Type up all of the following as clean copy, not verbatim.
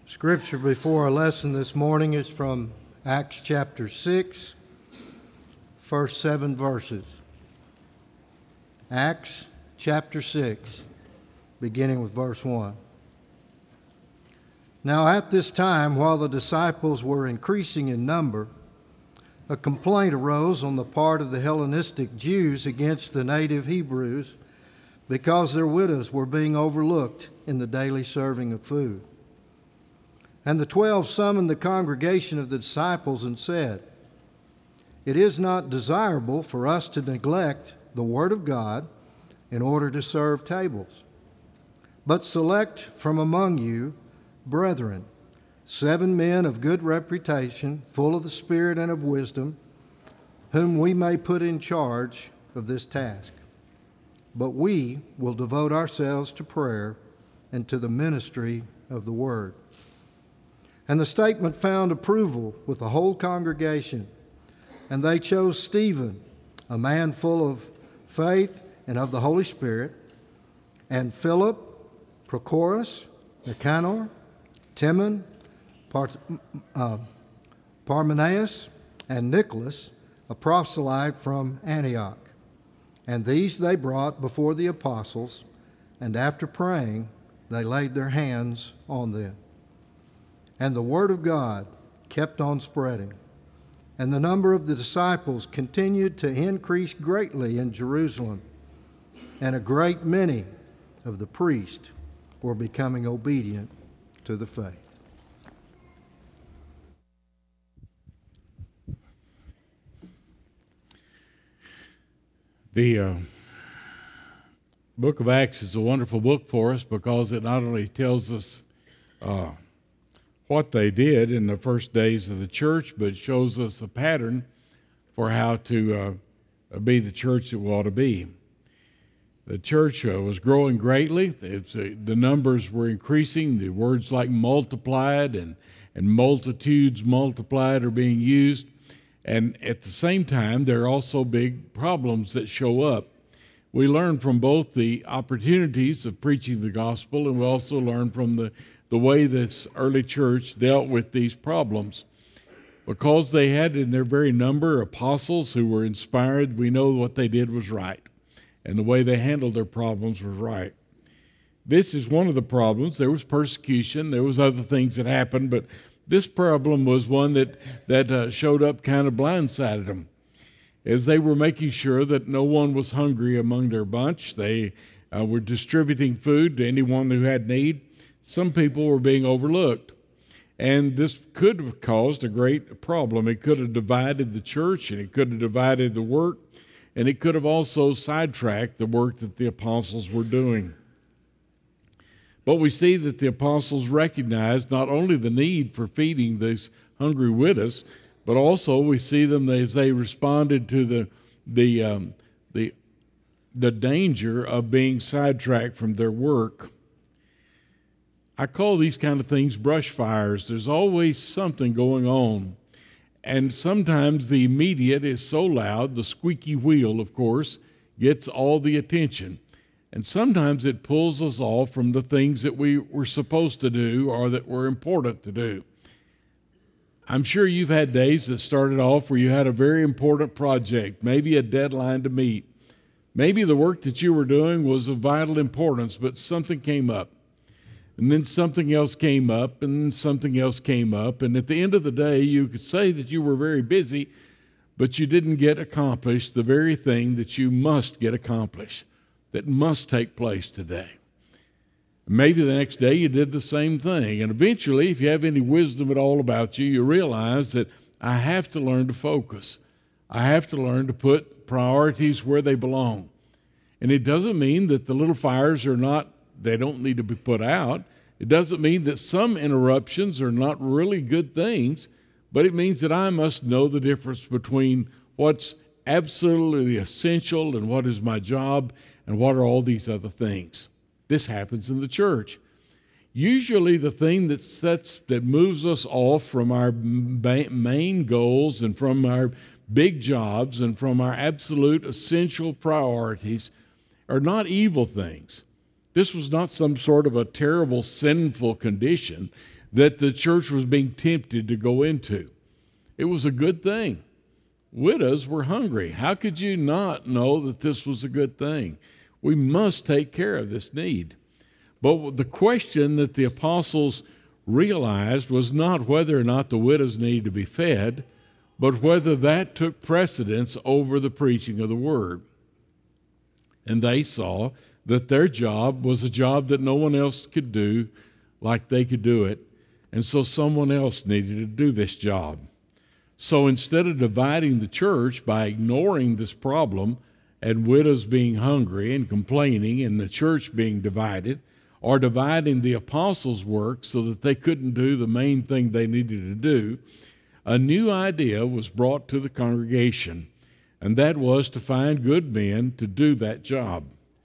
Scripture before our lesson this morning is from Acts chapter 6, first 7 verses. Acts chapter 6, beginning with verse 1. Now at this time, while the disciples were increasing in number, a complaint arose on the part of the Hellenistic Jews against the native Hebrews because their widows were being overlooked in the daily serving of food. And the 12 summoned the congregation of the disciples and said, "It is not desirable for us to neglect the word of God in order to serve tables, but select from among you, brethren, 7 men of good reputation, full of the Spirit and of wisdom, whom we may put in charge of this task. But we will devote ourselves to prayer and to the ministry of the word." And the statement found approval with the whole congregation. And they chose Stephen, a man full of faith and of the Holy Spirit, and Philip, Prochorus, Nicanor, Timon, Parmenas, and Nicholas, a proselyte from Antioch. And these they brought before the apostles, and after praying, they laid their hands on them. And the word of God kept on spreading, and the number of the disciples continued to increase greatly in Jerusalem, and a great many of the priests were becoming obedient to the faith. The book of Acts is a wonderful book for us because it not only tells us what they did in the first days of the church, but shows us a pattern for how to be the church that we ought to be. The church was growing greatly. The numbers were increasing. The words like multiplied and multitudes multiplied are being used. And at the same time, there are also big problems that show up. We learn from both the opportunities of preaching the gospel, and we also learn from the way this early church dealt with these problems. Because they had in their very number apostles who were inspired, we know what they did was right, and the way they handled their problems was right. This is one of the problems. There was persecution. There was other things that happened, but this problem was one that showed up kind of blindsided them. As they were making sure that no one was hungry among their bunch, they were distributing food to anyone who had need. Some people were being overlooked, and this could have caused a great problem. It could have divided the church, and it could have divided the work, and it could have also sidetracked the work that the apostles were doing. But we see that the apostles recognized not only the need for feeding these hungry widows, but also we see them as they responded to the danger of being sidetracked from their work. I call these kind of things brush fires. There's always something going on. And sometimes the immediate is so loud, the squeaky wheel, of course, gets all the attention. And sometimes it pulls us off from the things that we were supposed to do or that were important to do. I'm sure you've had days that started off where you had a very important project, maybe a deadline to meet. Maybe the work that you were doing was of vital importance, but something came up. And then something else came up, and then something else came up. And at the end of the day, you could say that you were very busy, but you didn't get accomplished the very thing that you must get accomplished, that must take place today. Maybe the next day you did the same thing. And eventually, if you have any wisdom at all about you, you realize that I have to learn to focus. I have to learn to put priorities where they belong. And it doesn't mean that the little fires they don't need to be put out. It doesn't mean that some interruptions are not really good things, but it means that I must know the difference between what's absolutely essential and what is my job and what are all these other things. This happens in the church. Usually the thing that moves us off from our main goals and from our big jobs and from our absolute essential priorities are not evil things. This was not some sort of a terrible sinful condition. that the church was being tempted to go into. It was a good thing. Widows were hungry. How could you not know that this was a good thing? We must take care of this need. But the question that the apostles realized was not whether or not the widows needed to be fed, but whether that took precedence over the preaching of the word. And they saw that their job was a job that no one else could do like they could do it, and so someone else needed to do this job. So instead of dividing the church by ignoring this problem and widows being hungry and complaining and the church being divided, or dividing the apostles' work so that they couldn't do the main thing they needed to do, a new idea was brought to the congregation, and that was to find good men to do that job.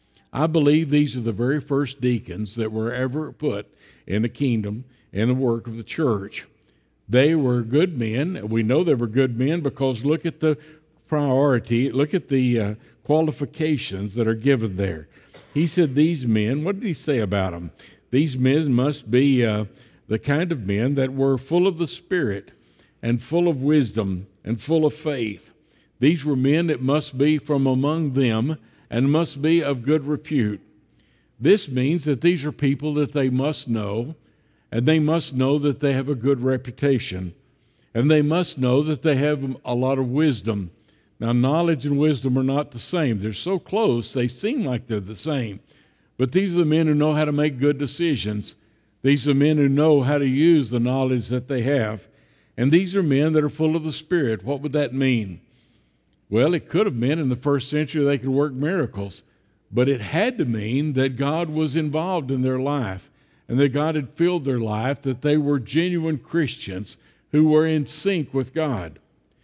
I believe these are the very first deacons that were ever put in the kingdom in the work of the church. They were good men. We know they were good men because look at the priority, look at the qualifications that are given there. He said these men, what did he say about them? These men must be the kind of men that were full of the Spirit and full of wisdom and full of faith. These were men that must be from among them and must be of good repute. This means that these are people that they must know, and they must know that they have a good reputation, and they must know that they have a lot of wisdom. Now, knowledge and wisdom are not the same. They're so close, they seem like they're the same. But these are the men who know how to make good decisions. These are men who know how to use the knowledge that they have. And these are men that are full of the Spirit. What would that mean? Well, it could have meant in the first century they could work miracles. But it had to mean that God was involved in their life and that God had filled their life, that they were genuine Christians who were in sync with God.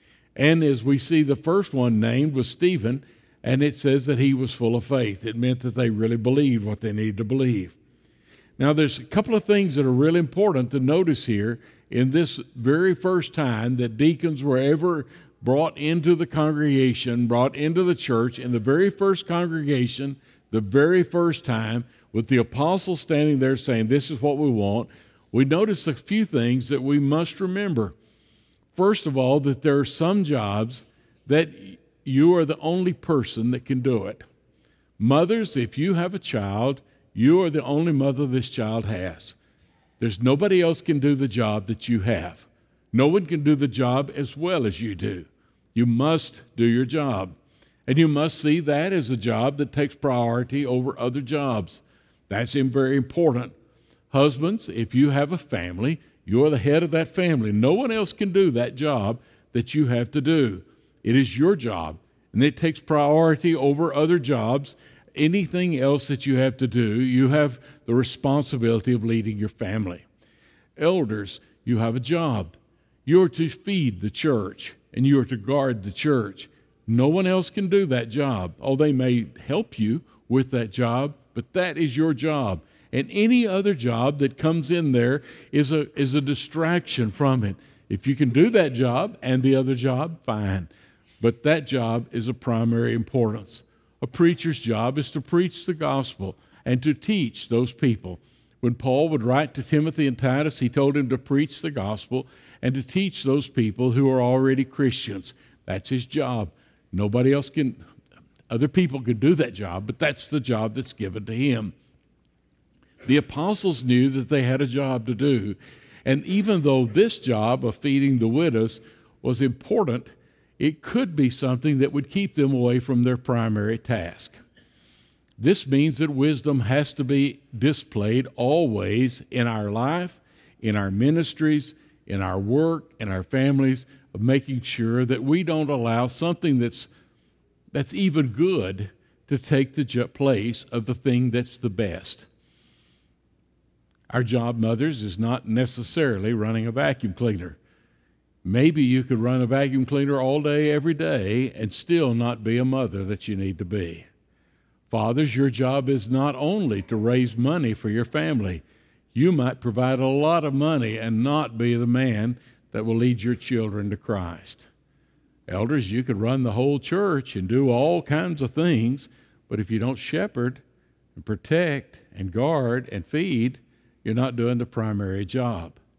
And as we see, the first one named was Stephen, and it says that he was full of faith. It meant that they really believed what they needed to believe. Now, there's a couple of things that are really important to notice here in this very first time that deacons were ever brought into the congregation, brought into the church, in the very first congregation, the very first time, with the apostles standing there saying, this is what we want. We notice a few things that we must remember. First of all, that there are some jobs that you are the only person that can do it. Mothers, if you have a child, you are the only mother this child has. There's nobody else can do the job that you have. No one can do the job as well as you do. You must do your job. And you must see that as a job that takes priority over other jobs. That's very important. Husbands, if you have a family, you're the head of that family. No one else can do that job that you have to do. It is your job, and it takes priority over other jobs. Anything else that you have to do, you have the responsibility of leading your family. Elders, you have a job. You're to feed the church, and you are to guard the church. No one else can do that job. Oh, they may help you with that job, but that is your job. And any other job that comes in there is a distraction from it. If you can do that job and the other job, fine. But that job is of primary importance. A preacher's job is to preach the gospel and to teach those people. When Paul would write to Timothy and Titus, he told him to preach the gospel and to teach those people who are already Christians. That's his job. Nobody else can, other people can do that job, but that's the job that's given to him. The apostles knew that they had a job to do, and even though this job of feeding the widows was important, it could be something that would keep them away from their primary task. This means that wisdom has to be displayed always in our life, in our ministries, in our work, in our families, of making sure that we don't allow something that's even good to take the place of the thing that's the best. Our job, mothers, is not necessarily running a vacuum cleaner. Maybe you could run a vacuum cleaner all day, every day, and still not be a mother that you need to be. Fathers, your job is not only to raise money for your family. You might provide a lot of money and not be the man that will lead your children to Christ. Elders, you could run the whole church and do all kinds of things, but if you don't shepherd and protect and guard and feed, you're not doing the primary job.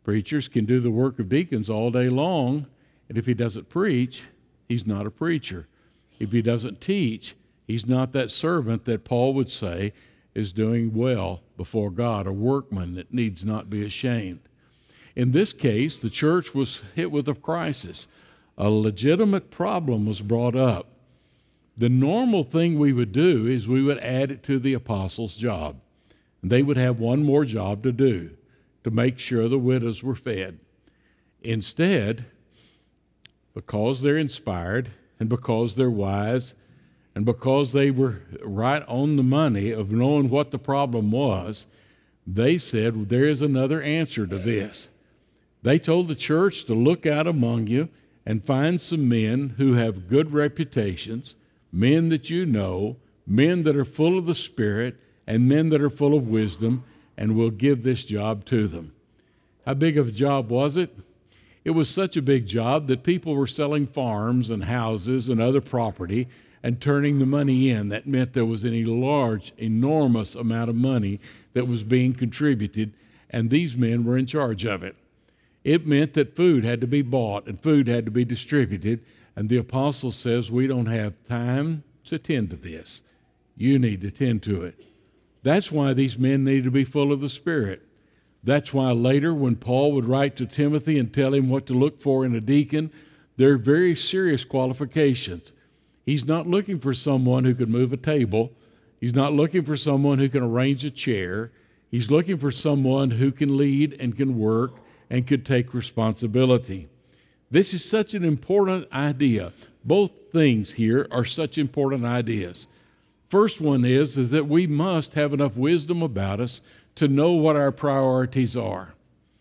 Preachers can do the work of deacons all day long, and if he doesn't preach, he's not a preacher. If he doesn't teach, he's not that servant that Paul would say is doing well before God, a workman that needs not be ashamed. In this case, the church was hit with a crisis. A legitimate problem was brought up. The normal thing we would do is we would add it to the apostles' job. They would have one more job to do, to make sure the widows were fed. Instead, because they're inspired and because they're wise and because they were right on the money of knowing what the problem was, they said, there is another answer to this. They told the church to look out among you and find some men who have good reputations, men that you know, men that are full of the Spirit, and men that are full of wisdom, and we'll give this job to them. How big of a job was it? It was such a big job that people were selling farms and houses and other property and turning the money in. That meant there was a large, enormous amount of money that was being contributed, and these men were in charge of it. It meant that food had to be bought and food had to be distributed, and the apostle says, we don't have time to tend to this. You need to tend to it. That's why these men need to be full of the Spirit. That's why later when Paul would write to Timothy and tell him what to look for in a deacon, there are very serious qualifications. He's not looking for someone who can move a table. He's not looking for someone who can arrange a chair. He's looking for someone who can lead and can work and could take responsibility. This is such an important idea. Both things here are such important ideas. First one is that we must have enough wisdom about us to know what our priorities are.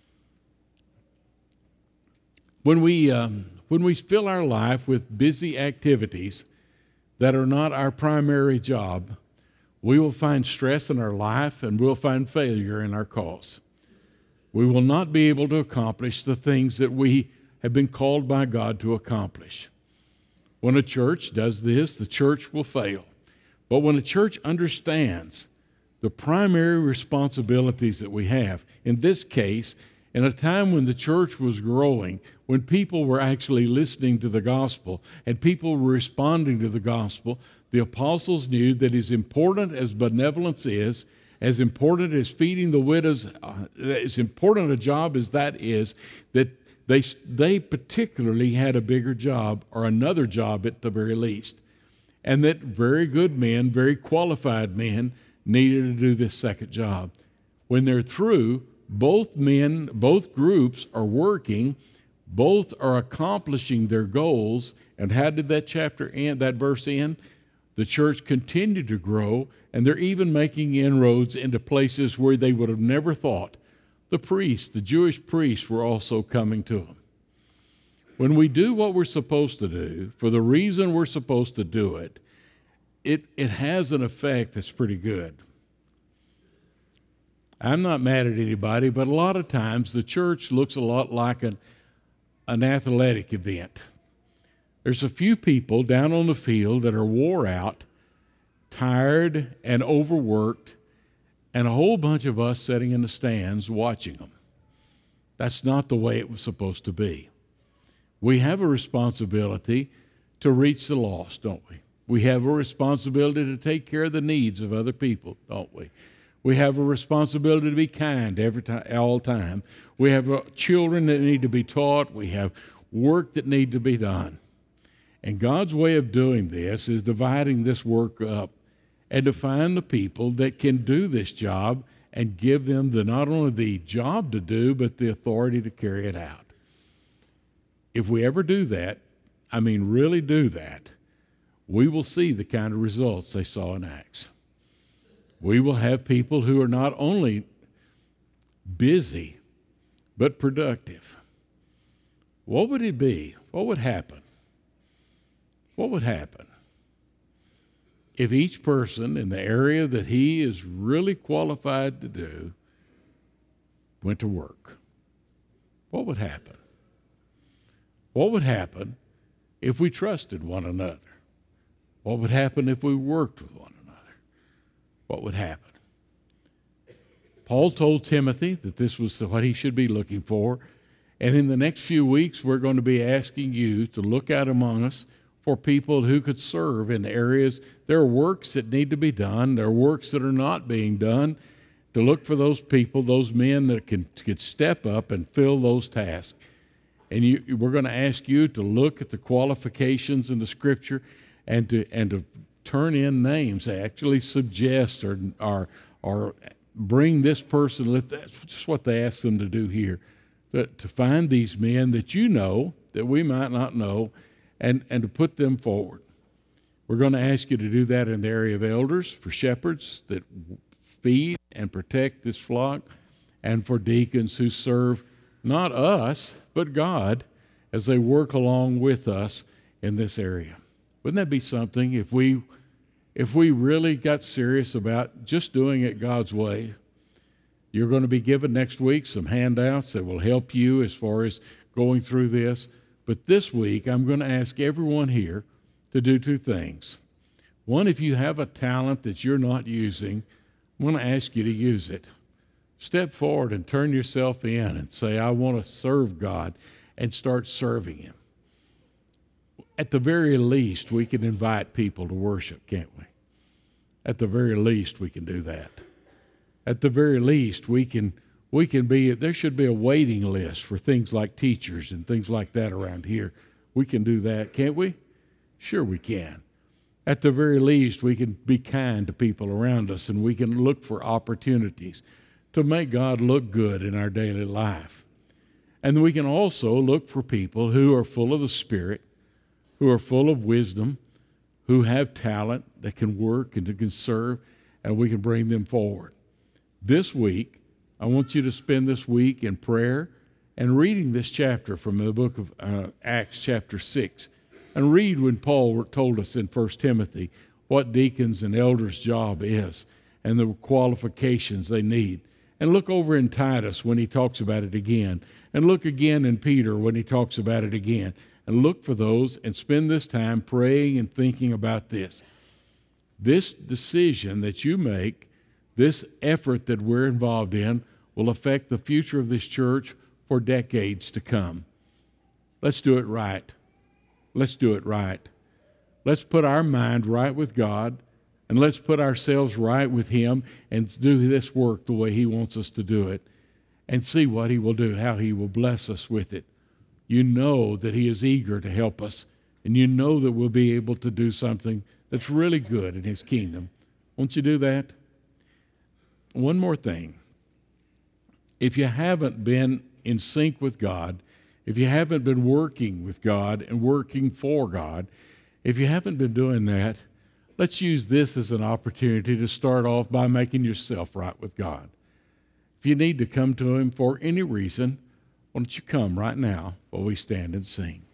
When we fill our life with busy activities that are not our primary job, we will find stress in our life and we'll find failure in our cause. We will not be able to accomplish the things that we have been called by God to accomplish. When a church does this, the church will fail. But when a church understands the primary responsibilities that we have, in this case, in a time when the church was growing, when people were actually listening to the gospel and people were responding to the gospel, the apostles knew that as important as benevolence is, as important as feeding the widows, as important a job as that is, that they particularly had a bigger job or another job at the very least. And that very good men, very qualified men, needed to do this second job. When they're through, both groups are working, both are accomplishing their goals. And how did that chapter end, that verse end? The church continued to grow, and they're even making inroads into places where they would have never thought. The Jewish priests were also coming to them. When we do what we're supposed to do, for the reason we're supposed to do it, it has an effect that's pretty good. I'm not mad at anybody, but a lot of times the church looks a lot like an athletic event. There's a few people down on the field that are wore out, tired, and overworked, and a whole bunch of us sitting in the stands watching them. That's not the way it was supposed to be. We have a responsibility to reach the lost, don't we? We have a responsibility to take care of the needs of other people, don't we? We have a responsibility to be kind all time. We have children that need to be taught. We have work that need to be done. And God's way of doing this is dividing this work up and to find the people that can do this job and give them not only the job to do, but the authority to carry it out. If we ever do that, really do that, we will see the kind of results they saw in Acts. We will have people who are not only busy, but productive. What would it be? What would happen? What would happen if each person in the area that he is really qualified to do went to work? What would happen? What would happen if we trusted one another? What would happen if we worked with one another? What would happen? Paul told Timothy that this was what he should be looking for. And in the next few weeks, we're going to be asking you to look out among us for people who could serve in areas. There are works that need to be done. There are works that are not being done. To look for those people, those men that could step up and fill those tasks. And we're going to ask you to look at the qualifications in the Scripture and to turn in names, actually suggest or bring this person. That's just what they ask them to do here, to find these men that you know that we might not know, and to put them forward. We're going to ask you to do that in the area of elders, for shepherds that feed and protect this flock, and for deacons who serve not us, but God, as they work along with us in this area. Wouldn't that be something if we really got serious about just doing it God's way? You're going to be given next week some handouts that will help you as far as going through this. But this week, I'm going to ask everyone here to do two things. One, if you have a talent that you're not using, I'm going to ask you to use it. Step forward and turn yourself in and say, I want to serve God, and start serving Him. At the very least, we can invite people to worship, can't we? At the very least, we can do that. At the very least, we can be, there should be a waiting list for things like teachers and things like that around here. We can do that, can't we? Sure we can. At the very least, we can be kind to people around us, and we can look for opportunities to make God look good in our daily life. And we can also look for people who are full of the Spirit, who are full of wisdom, who have talent that can work and that can serve, and we can bring them forward. This week, I want you to spend this week in prayer and reading this chapter from the book of Acts chapter 6. And read when Paul told us in 1 Timothy what deacons and elders' job is and the qualifications they need. And look over in Titus when he talks about it again. And look again in Peter when he talks about it again. And look for those and spend this time praying and thinking about this. This decision that you make, this effort that we're involved in, will affect the future of this church for decades to come. Let's do it right. Let's do it right. Let's put our mind right with God, and let's put ourselves right with Him and do this work the way He wants us to do it, and see what He will do, how He will bless us with it. You know that He is eager to help us, and you know that we'll be able to do something that's really good in His kingdom. Won't you do that? One more thing. If you haven't been in sync with God, if you haven't been working with God and working for God, if you haven't been doing that, let's use this as an opportunity to start off by making yourself right with God. If you need to come to Him for any reason, why don't you come right now while we stand and sing?